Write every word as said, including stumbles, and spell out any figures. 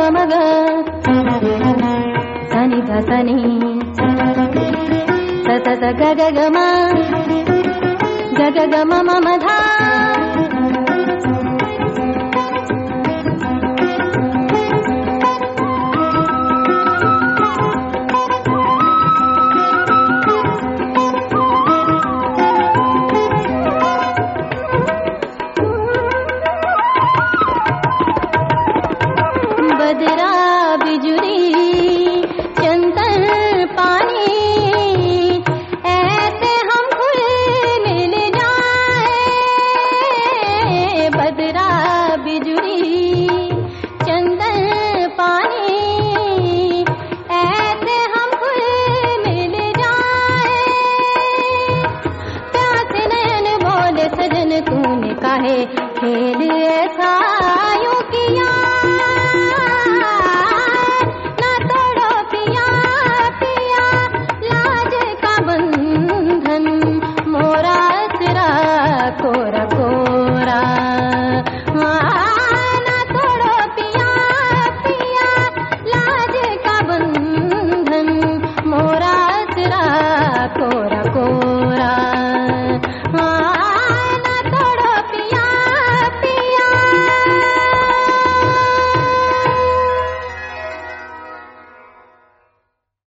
मग सनि ध सनि स स स ग ग ग म ग ग ग म म म धा बदरा बिजुरी चंदन पानी ऐसे हम खुल मिल जाए। बदरा बिजुरी चंदन पानी ऐसे हम खुल मिल जाए। प्यास नैन बोले सजन तूने काहे खेल ऐसा